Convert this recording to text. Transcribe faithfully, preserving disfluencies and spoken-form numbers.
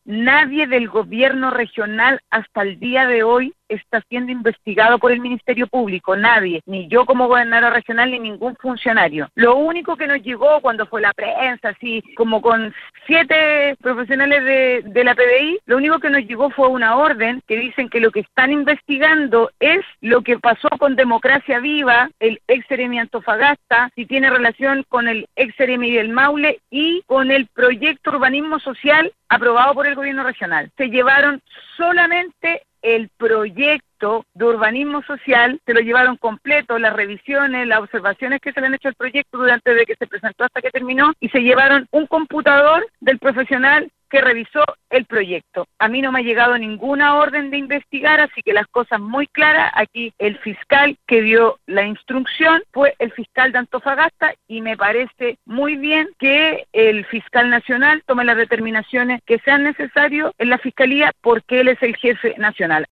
Nadie del gobierno regional hasta el día de hoy está siendo investigado por el Ministerio Público, nadie, ni yo como gobernadora regional ni ningún funcionario. Lo único que nos llegó cuando fue la prensa, así como con siete profesionales de, de la P D I, lo único que nos llegó fue una orden que dicen que lo que están investigando es lo que pasó con Democracia Viva, el ex Seremi Antofagasta, si tiene relación con el ex Seremi del Maule y con el proyecto Urbanismo Social aprobado por el gobierno regional. Se llevaron solamente el proyecto de urbanismo social, se lo llevaron completo, las revisiones, las observaciones que se le han hecho al proyecto durante desde que se presentó hasta que terminó, y se llevaron un computador del profesional que revisó el proyecto. A mí no me ha llegado ninguna orden de investigar, así que las cosas muy claras. Aquí el fiscal que dio la instrucción fue el fiscal de Antofagasta y me parece muy bien que el fiscal nacional tome las determinaciones que sean necesarias en la fiscalía porque él es el jefe nacional.